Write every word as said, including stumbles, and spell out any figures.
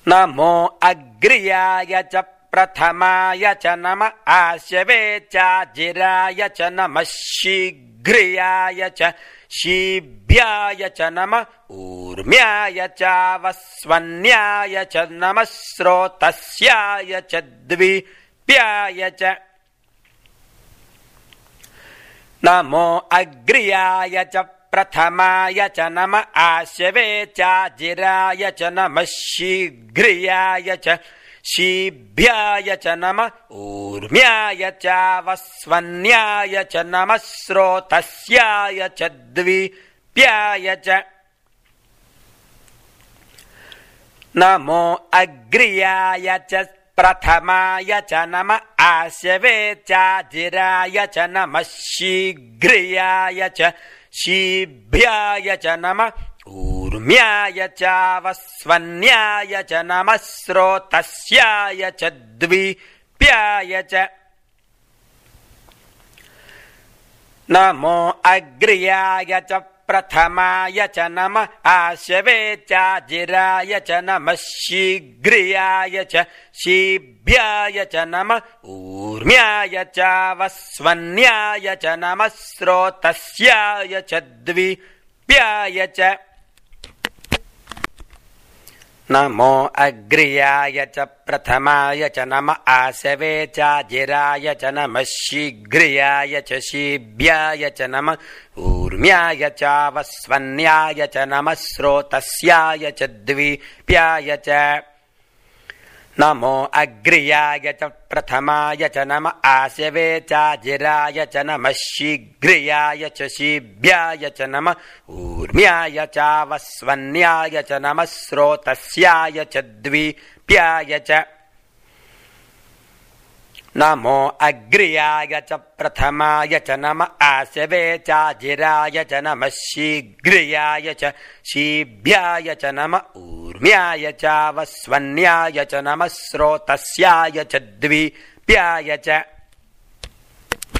नमो अग्र्याय च प्रथमाय च नम आश्यवे चाजिराय च नमः शीघ्र्याय च शीभ्याय च नम ऊर्म्याय चावस्वन्याय च नमः स्रोतस्याय च द्विप्याय च नमो अग्र्याय च प्रथमाय च नम आश्यवे चाजिराय च नमः शीघ्र्याय च शीभ्याय च नम ऊर्म्याय चावस्वन्याय च नमः स्रोतस्याय च द्विप्याय च नमो अग्र्याय च प्रथमाय च नम आश्यवे चाजिराय च नमः शीघ्र्याय च शीभ्याय च नम ऊर्म्याय चावस्वन्याय च नमः स्रोतस्याय च द्विप्याय च नमो अग्र्याय च प्रथमाय च नम आश्यवे चाजिराय च नमः शीघ्र्याय च शीभ्याय च नम ऊर्म्याय चावस्वन्याय च नमः स्रोतस्याय च द्विप्याय च नमो अग्र्याय च प्रथमाय च नम आश्यवे चाजिराय च नमः शीघ्र्याय च शीभ्याय च नम ऊर्म्याय चावस्वन्याय च नमः स्रोतस्याय च द्विप्याय च नमो अग्र्याय च प्रथमाय च नम आश्यवे चाजिराय च नमः शीघ्र्याय च शीभ्याय च नम ऊर्म्याय चावस्वन्याय च नमः स्रोतस्याय च द्विप्याय च नमो अग्र्याय च प्रथमाय च नम आश्यवे चाजिराय च नमः शीघ्र्याय च शीभ्याय च नम ऊर्म्याय चावस्वन्याय च नमः स्रोतस्याय च द्विप्याय च